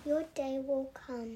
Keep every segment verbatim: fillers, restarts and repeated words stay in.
your day will come.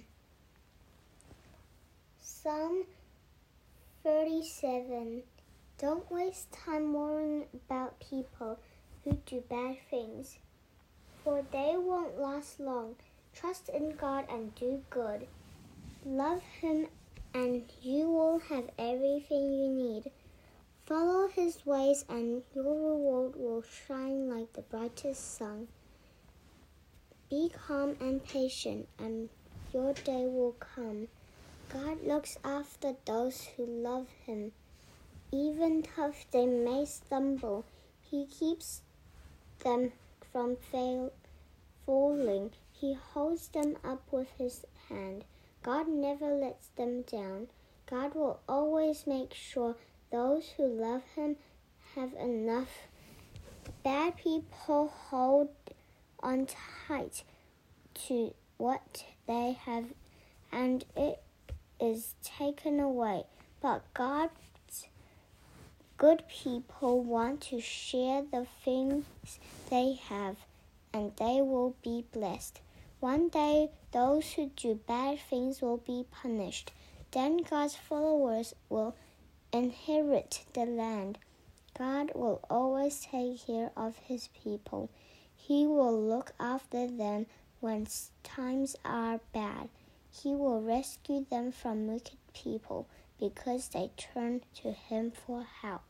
Psalm thirty-seven. Don't waste time worrying about people who do bad things, for they won't last long. Trust in God and do good. Love Him and you will have everything you need. Follow His ways and your reward will shine like the brightest sun. Be calm and patient and your day will come. God looks after those who love Him. Even though they may stumble, He keeps them from fail, falling. He holds them up with His hand. God never lets them down. God will always make sure those who love Him have enough. Bad people hold on tight to what they have and it is taken away. But God's good people want to share the things they have and they will be blessed. One day, those who do bad things will be punished. Then God's followers will inherit the land. God will always take care of His people. He will look after them when times are bad. He will rescue them from wicked people because they turn to Him for help.